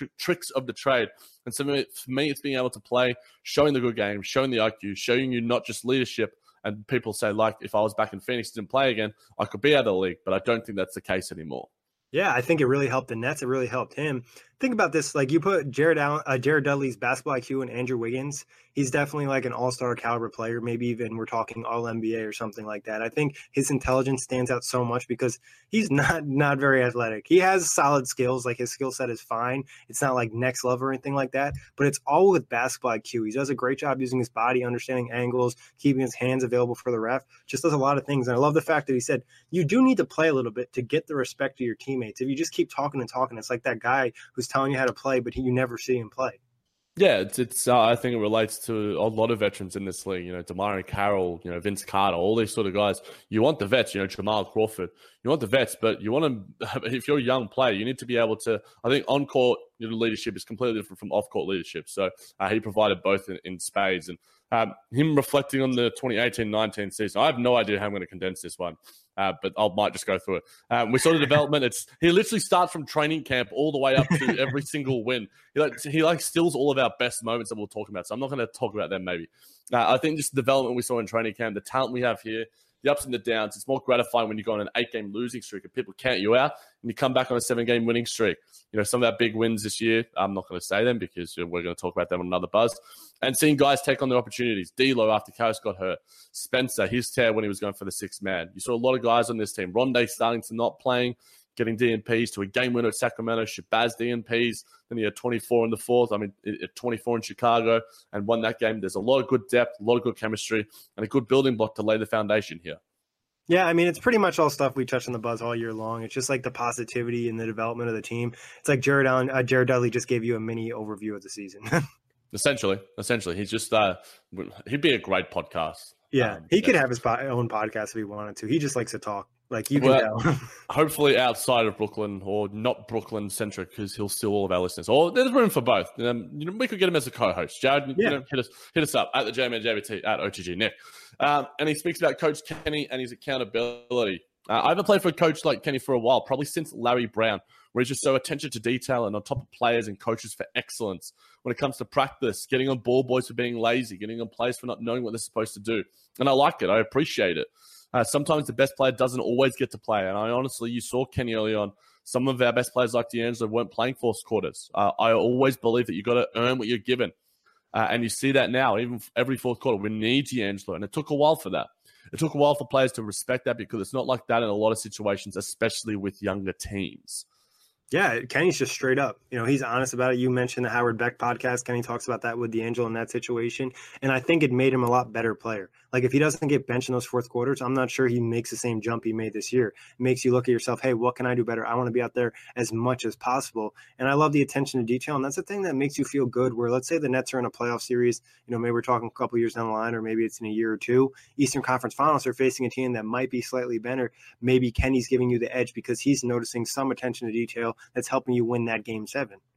the trade. And so for me, it's being able to play, showing the good game, showing the IQ, showing you not just leadership. And people say, like, if I was back in Phoenix and didn't play again, I could be out of the league. But I don't think that's the case anymore. Yeah, I think it really helped the Nets. It really helped him. Think about this. Like, you put Jared Dudley's basketball IQ and Andrew Wiggins. He's definitely like an all-star caliber player. Maybe even we're talking all-NBA or something like that. I think his intelligence stands out so much because he's not very athletic. He has solid skills. Like, his skill set is fine. It's not like next level or anything like that. But it's all with basketball IQ. He does a great job using his body, understanding angles, keeping his hands available for the ref. Just does a lot of things. And I love the fact that he said, you do need to play a little bit to get the respect of your teammates. If you just keep talking and talking, it's like that guy who's telling you how to play, but you never see him play. Yeah, it's. I think it relates to a lot of veterans in this league. DeMario Carroll, Vince Carter, all these sort of guys. You want the vets, Jamal Crawford. You want the vets, but you want them. If you're a young player, you need to be able to. I think on-court leadership is completely different from off-court leadership. So he provided both in spades. And him reflecting on the 2018-19 season, I have no idea how I'm going to condense this one. But I might just go through it. We saw the development. He literally starts from training camp all the way up to every single win. He steals all of our best moments that we'll talk about. So I'm not going to talk about them maybe. I think just the development we saw in training camp, the talent we have here, the ups and the downs, it's more gratifying when you go on an 8-game losing streak and people count you out and you come back on a 7-game winning streak. Some of our big wins this year, I'm not going to say them because we're going to talk about them on another Buzz. And seeing guys take on their opportunities. D'Lo after Karras got hurt. Spencer, his tear when he was going for the 6th man. You saw a lot of guys on this team. Rondae starting to not playing, getting DNPs to a game winner at Sacramento. Shabazz DNPs. Then he had 24 in the 4th. 24 in Chicago and won that game. There's a lot of good depth, a lot of good chemistry, and a good building block to lay the foundation here. Yeah, it's pretty much all stuff we touched on the Buzz all year long. It's just like the positivity and the development of the team. It's like Jared Dudley just gave you a mini overview of the season. Essentially. He's just, he'd be a great podcast. Yeah, he could have his own podcast if he wanted to. He just likes to talk. Like, you can tell. Hopefully outside of Brooklyn or not Brooklyn-centric because he'll steal all of our listeners. Or there's room for both. We could get him as a co-host. Jared, hit us up at the JManJBT at OTG Nick. And he speaks about Coach Kenny and his accountability. I haven't played for a coach like Kenny for a while, probably since Larry Brown, where he's just so attention to detail and on top of players and coaches for excellence. When it comes to practice, getting on ball boys for being lazy, getting on players for not knowing what they're supposed to do. And I like it. I appreciate it. Sometimes the best player doesn't always get to play. And you saw Kenny early on. Some of our best players like D'Angelo weren't playing 4 quarters. I always believe that you got to earn what you're given. And you see that now, even every 4th quarter, we need D'Angelo. And it took a while for that. It took a while for players to respect that because it's not like that in a lot of situations, especially with younger teams. Yeah, Kenny's just straight up. He's honest about it. You mentioned the Howard Beck podcast. Kenny talks about that with D'Angelo in that situation. And I think it made him a lot better player. Like, if he doesn't get benched in those 4th quarters, I'm not sure he makes the same jump he made this year. It makes you look at yourself, hey, what can I do better? I want to be out there as much as possible. And I love the attention to detail. And that's the thing that makes you feel good, where let's say the Nets are in a playoff series, maybe we're talking a couple years down the line, or maybe it's in a year or two. Eastern Conference Finals are facing a team that might be slightly better. Maybe Kenny's giving you the edge because he's noticing some attention to detail that's helping you win that Game 7.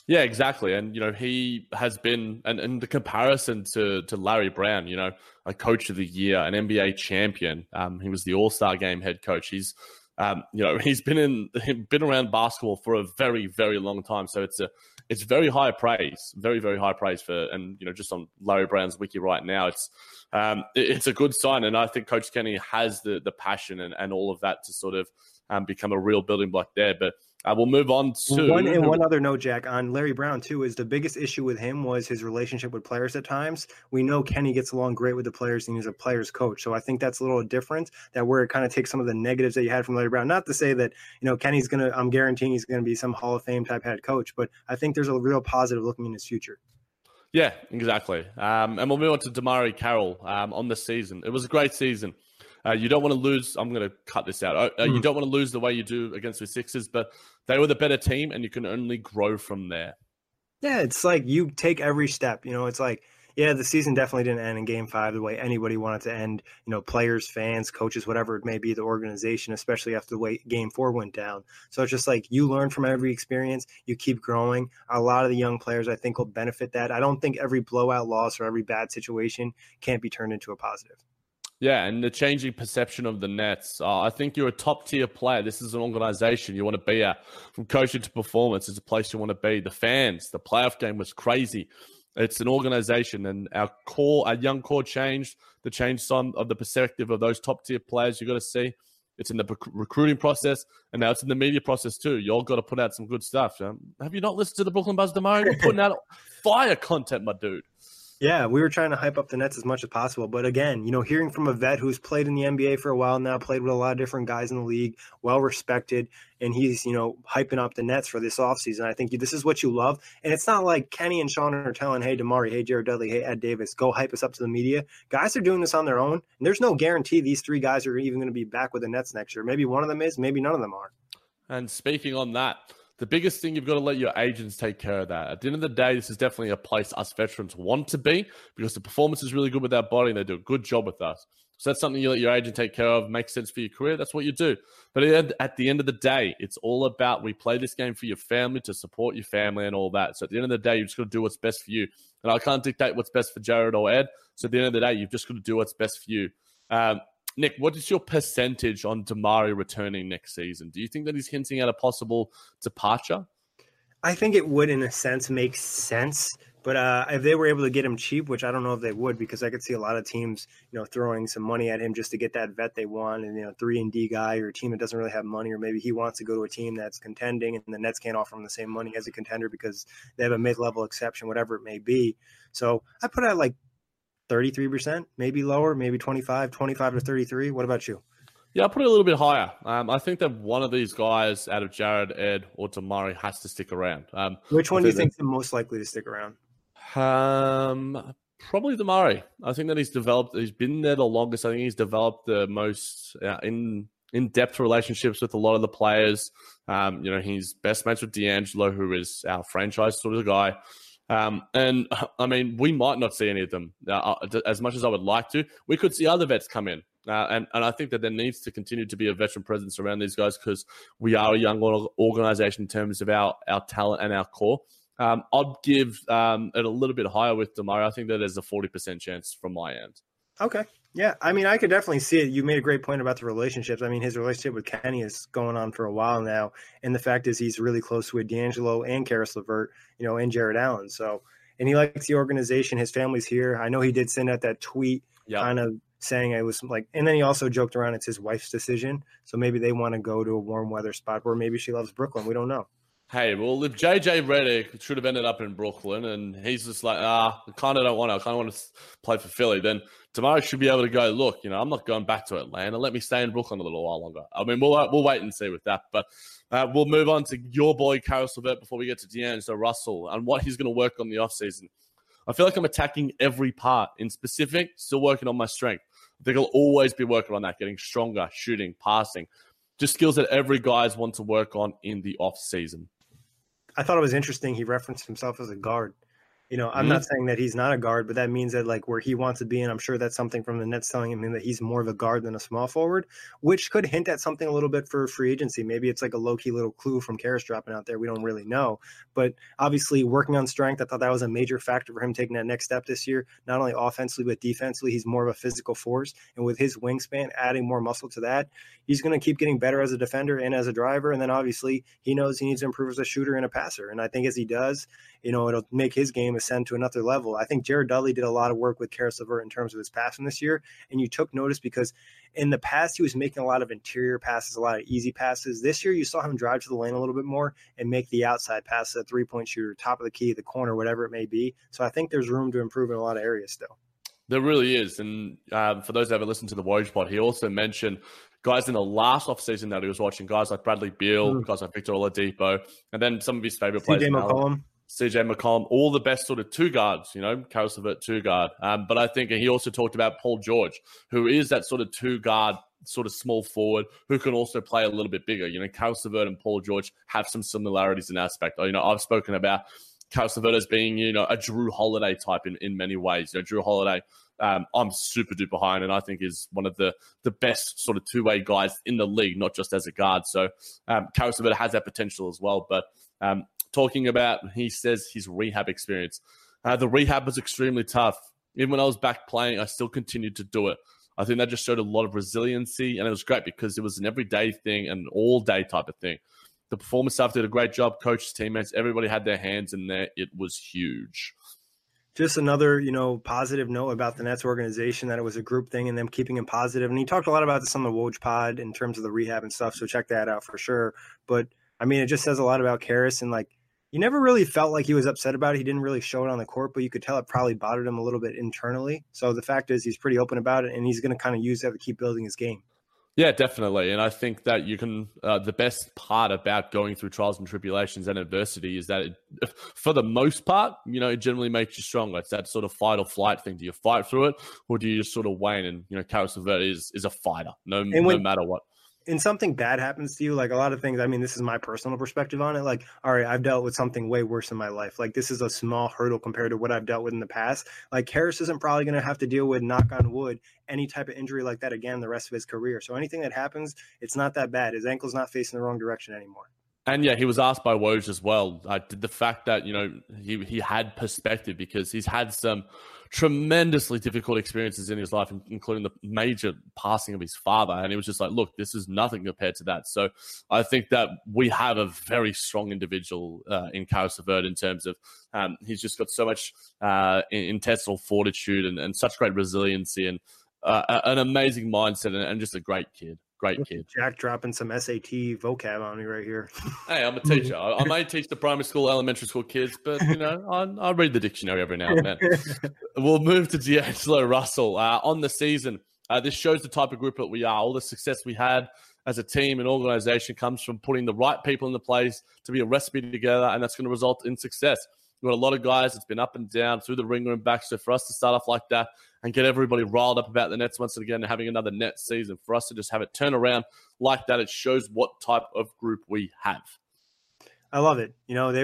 Yeah, exactly. And, he has been, and the comparison to Larry Brown, a coach of the year, an NBA champion. He was the All-Star game head coach. He's, he's been around basketball for a very, very long time. So it's very high praise, very, very high praise and just on Larry Brown's wiki right now, it's a good sign. And I think Coach Kenny has the passion and all of that to sort of become a real building block there. But we'll move on to one other note, Jack, on Larry Brown too, is the biggest issue with him was his relationship with players at times. We know Kenny gets along great with the players and he's a player's coach. So I think that's a little different, that where it kind of takes some of the negatives that you had from Larry Brown. Not to say that, Kenny's I'm guaranteeing he's going to be some Hall of Fame type head coach, but I think there's a real positive looking in his future. Yeah, exactly. And we'll move on to DeMarre Carroll on the season. It was a great season. You don't want to lose. I'm going to cut this out. You don't want to lose the way you do against the Sixers, but they were the better team, and you can only grow from there. Yeah, it's like you take every step. It's like, yeah, the season definitely didn't end in Game 5 the way anybody wanted to end. Players, fans, coaches, whatever it may be, the organization, especially after the way Game 4 went down. So it's just like you learn from every experience. You keep growing. A lot of the young players, I think, will benefit that. I don't think every blowout loss or every bad situation can't be turned into a positive. Yeah, and the changing perception of the Nets. I think you're a top-tier player. This is an organization you want to be at. From coaching to performance, it's a place you want to be. The fans, the playoff game was crazy. It's an organization, and our young core changed. The change some of the perspective of those top-tier players you got to see. It's in the recruiting process, and now it's in the media process too. You all got to put out some good stuff. Have you not listened to the Brooklyn Buzz, DeMarre? You're putting out fire content, my dude. Yeah, we were trying to hype up the Nets as much as possible. But again, hearing from a vet who's played in the NBA for a while now, played with a lot of different guys in the league, well-respected, and he's, hyping up the Nets for this offseason. I think this is what you love. And it's not like Kenny and Sean are telling, hey, DeMarre, hey, Jared Dudley, hey, Ed Davis, go hype us up to the media. Guys are doing this on their own. And there's no guarantee these three guys are even going to be back with the Nets next year. Maybe one of them is, maybe none of them are. And speaking on that, the biggest thing, you've got to let your agents take care of that. At the end of the day, this is definitely a place us veterans want to be because the performance is really good with our body and they do a good job with us. So that's something you let your agent take care of, makes sense for your career. That's what you do. But at the end of the day, it's all about, we play this game for your family, to support your family and all that. So at the end of the day, you've just got to do what's best for you. And I can't dictate what's best for Jared or Ed. So at the end of the day, you've just got to do what's best for you. Nick, what is your percentage on DeMarre returning next season? Do you think that he's hinting at a possible departure? I think it would, in a sense, make sense. But if they were able to get him cheap, which I don't know if they would, because I could see a lot of teams, throwing some money at him just to get that vet they want, and 3-and-D guy, or a team that doesn't really have money, or maybe he wants to go to a team that's contending, and the Nets can't offer him the same money as a contender because they have a mid-level exception, whatever it may be. So I put out like 33%, maybe lower, maybe 25 to 33. What about you? Yeah, I'll put it a little bit higher. I think that one of these guys out of Jared, Ed, or DeMarre has to stick around. Which one do you think is the most likely to stick around? Probably DeMarre. I think that he's been there the longest. I think he's developed the most in-depth relationships with a lot of the players. He's best mates with D'Angelo, who is our franchise sort of guy. And I mean, we might not see any of them as much as I would like to. We could see other vets come in. And I think that there needs to continue to be a veteran presence around these guys because we are a young organization in terms of our talent and our core. I'd give it a little bit higher with DeMarre. I think that there's a 40% chance from my end. Okay. Yeah, I mean, I could definitely see it. You made a great point about the relationships. I mean, his relationship with Kenny is going on for a while now. And the fact is he's really close with D'Angelo and Karis LeVert, and Jared Allen. So, and he likes the organization. His family's here. I know he did send out that tweet kind of saying it was like, and then he also joked around it's his wife's decision. So maybe they want to go to a warm weather spot where maybe she loves Brooklyn. We don't know. Hey, well, if JJ Redick should have ended up in Brooklyn and he's just like, I kind of want to play for Philly, then DeMarre should be able to go, look, I'm not going back to Atlanta. Let me stay in Brooklyn a little while longer. I mean, we'll wait and see with that. But we'll move on to your boy, Karis LeVert, before we get to D'Angelo Russell and what he's going to work on the offseason. I feel like I'm attacking every part. In specific, still working on my strength. I think I'll always be working on that, getting stronger, shooting, passing. Just skills that every guys want to work on in the offseason. I thought it was interesting. He referenced himself as a guard. I'm not saying that he's not a guard, but that means that like where he wants to be, and I'm sure that's something from the Nets telling him that he's more of a guard than a small forward, which could hint at something a little bit for free agency. Maybe it's like a low-key little clue from Karras dropping out there. We don't really know. But obviously working on strength, I thought that was a major factor for him taking that next step this year, not only offensively, but defensively. He's more of a physical force. And with his wingspan, adding more muscle to that, he's going to keep getting better as a defender and as a driver. And then obviously he knows he needs to improve as a shooter and a passer. And I think as he does, it'll make his game ascend to another level. I think Jared Dudley did a lot of work with Caris LeVert in terms of his passing this year. And you took notice because in the past, he was making a lot of interior passes, a lot of easy passes. This year, you saw him drive to the lane a little bit more and make the outside pass, a three-point shooter, top of the key, the corner, whatever it may be. So I think there's room to improve in a lot of areas still. There really is. And for those that ever listened to the Woj pod, he also mentioned guys in the last offseason that he was watching, guys like Bradley Beal, guys like Victor Oladipo, and then some of his favorite players. CJ McCollum, all the best sort of two guards, Caris LeVert, two guard. But I think he also talked about Paul George, who is that sort of two guard, sort of small forward, who can also play a little bit bigger. Caris LeVert and Paul George have some similarities in aspect. I've spoken about Caris LeVert as being, a Jrue Holiday type in many ways. Jrue Holiday, I'm super duper high, and I think is one of the best sort of two-way guys in the league, not just as a guard. So Caris LeVert has that potential as well. But talking about, he says, his rehab experience. The rehab was extremely tough. Even when I was back playing, I still continued to do it. I think that just showed a lot of resiliency, and it was great because it was an everyday thing and an all-day type of thing. The performance staff did a great job. Coaches, teammates, everybody had their hands in there. It was huge. Just another, positive note about the Nets organization, that it was a group thing and them keeping it positive. And he talked a lot about this on the Woj pod in terms of the rehab and stuff, so check that out for sure. But, it just says a lot about Caris, and, you never really felt like he was upset about it. He didn't really show it on the court, but you could tell it probably bothered him a little bit internally. So the fact is he's pretty open about it, and he's going to kind of use that to keep building his game. Yeah, definitely. And I think that you can, the best part about going through trials and tribulations and adversity is that for the most part, it generally makes you stronger. It's that sort of fight or flight thing. Do you fight through it, or do you just sort of wane? And, Caris LeVert is a fighter, no matter what. And something bad happens to you, like a lot of things, this is my personal perspective on it. Like, all right, I've dealt with something way worse in my life. Like, this is a small hurdle compared to what I've dealt with in the past. Like, Caris isn't probably going to have to deal with, knock on wood, any type of injury like that again the rest of his career. So anything that happens, it's not that bad. His ankle's not facing the wrong direction anymore. And yeah, he was asked by Woj as well. Did the fact that, he had perspective because he's had some tremendously difficult experiences in his life, including the major passing of his father. And he was just like, look, this is nothing compared to that. So I think that we have a very strong individual in Caris LeVert in terms of he's just got so much intestinal fortitude and such great resiliency and an amazing mindset and just a great kid. Great kid. Jack dropping some SAT vocab on me right here. Hey, I'm a teacher. I may teach the primary school, elementary school kids, but, I read the dictionary every now and then. We'll move to D'Angelo Russell. On the season, this shows the type of group that we are. All the success we had as a team and organization comes from putting the right people in the place to be a recipe together, and that's going to result in success. We've got a lot of guys that's been up and down through the ringer and back. So for us to start off like that and get everybody riled up about the Nets once again and having another Nets season, for us to just have it turn around like that, it shows what type of group we have. I love it.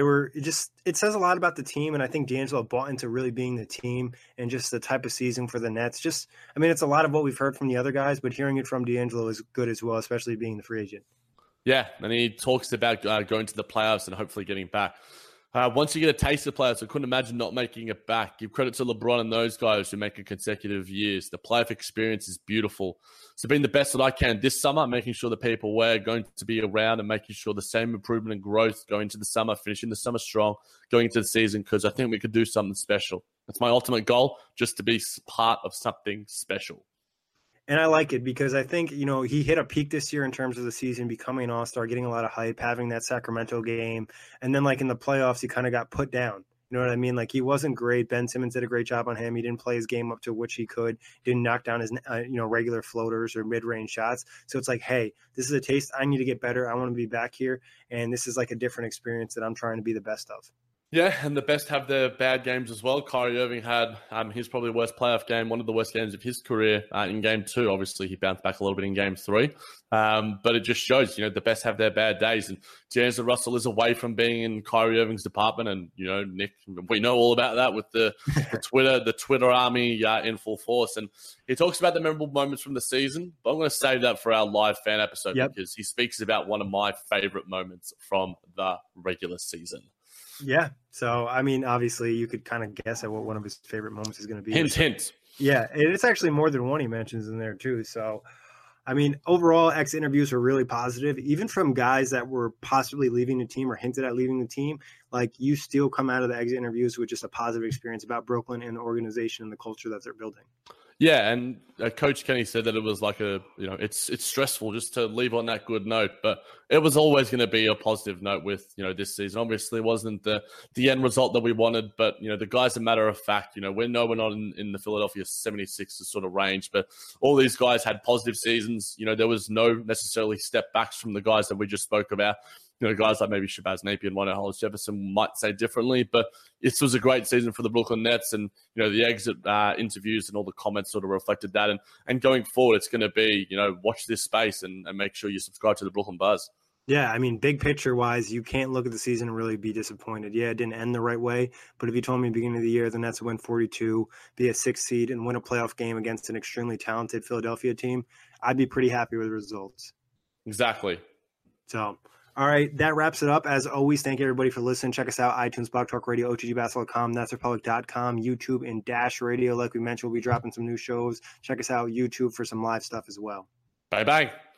It says a lot about the team. And I think D'Angelo bought into really being the team and just the type of season for the Nets. It's a lot of what we've heard from the other guys, but hearing it from D'Angelo is good as well, especially being the free agent. Yeah. And he talks about going to the playoffs and hopefully getting back. Once you get a taste of playoffs, I couldn't imagine not making it back. Give credit to LeBron and those guys who make it consecutive years. The playoff experience is beautiful. So being the best that I can this summer, making sure the people we're going to be around and making sure the same improvement and growth going into the summer, finishing the summer strong, going into the season, because I think we could do something special. That's my ultimate goal, just to be part of something special. And I like it because I think, he hit a peak this year in terms of the season, becoming an all-star, getting a lot of hype, having that Sacramento game. And then in the playoffs, he kind of got put down. You know what I mean? He wasn't great. Ben Simmons did a great job on him. He didn't play his game up to which he could, didn't knock down his, regular floaters or mid-range shots. So it's like, hey, this is a taste. I need to get better. I want to be back here. And this is a different experience that I'm trying to be the best of. Yeah, and the best have their bad games as well. Kyrie Irving had his probably worst playoff game, one of the worst games of his career in Game 2. Obviously, he bounced back a little bit in Game 3. But it just shows, the best have their bad days. And D'Angelo Russell is away from being in Kyrie Irving's department. And, Nick, we know all about that with the Twitter army in full force. And he talks about the memorable moments from the season. But I'm going to save that for our live fan episode because he speaks about one of my favorite moments from the regular season. Yeah. So, I mean, obviously you could kind of guess at what one of his favorite moments is going to be. Hint. Yeah. It's actually more than one he mentions in there too. So, I mean, overall, X interviews were really positive, even from guys that were possibly leaving the team or hinted at leaving the team. Like, you still come out of the exit interviews with just a positive experience about Brooklyn and the organization and the culture that they're building. Yeah, and Coach Kenny said that it was like it's stressful just to leave on that good note, but it was always going to be a positive note with, this season. Obviously, it wasn't the end result that we wanted, but, the guys, a matter of fact, we know we're not in the Philadelphia 76ers sort of range, but all these guys had positive seasons. There was no necessarily step backs from the guys that we just spoke about. Guys like maybe Shabazz Napier and Wendell Hollis Jefferson might say differently, but this was a great season for the Brooklyn Nets, and the exit interviews and all the comments sort of reflected that. And going forward, it's going to be watch this space and make sure you subscribe to the Brooklyn Buzz. Yeah, I mean, big picture wise, you can't look at the season and really be disappointed. Yeah, it didn't end the right way, but if you told me at the beginning of the year the Nets would win 42, be a 6th seed, and win a playoff game against an extremely talented Philadelphia team, I'd be pretty happy with the results. Exactly. So, all right, that wraps it up. As always, thank you everybody for listening. Check us out, iTunes, Blog Talk Radio, OTGBasketball.com, That'sRepublic.com, YouTube, and Dash Radio. Like we mentioned, we'll be dropping some new shows. Check us out, YouTube, for some live stuff as well. Bye-bye.